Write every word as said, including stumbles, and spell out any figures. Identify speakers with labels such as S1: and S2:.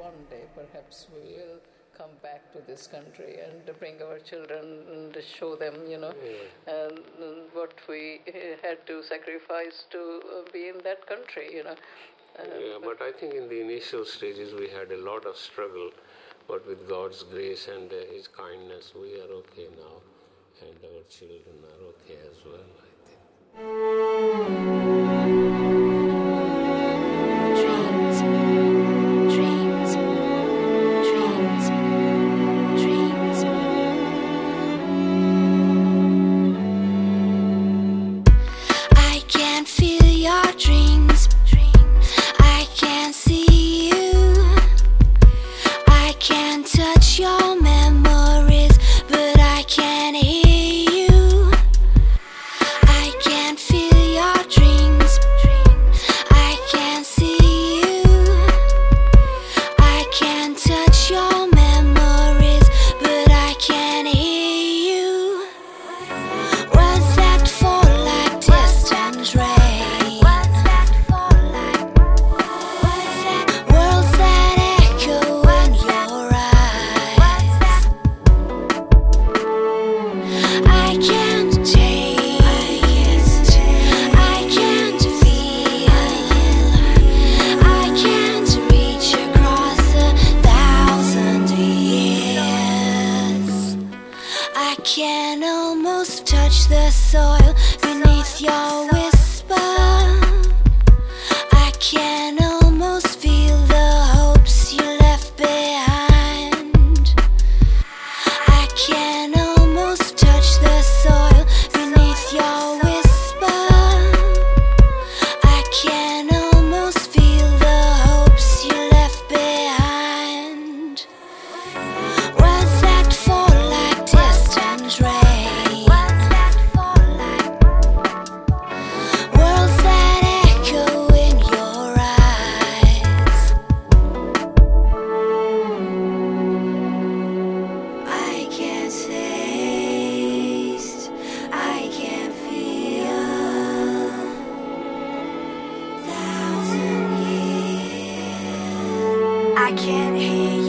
S1: one day perhaps we will come back to this country and bring our children and show them, you know, yeah. and, and what we had to sacrifice to be in that country, you know.
S2: Uh, yeah, but, but I think in the initial stages we had a lot of struggle, but with God's grace and uh, His kindness, we are okay now, and our children are okay as well, I think.
S3: I can't hear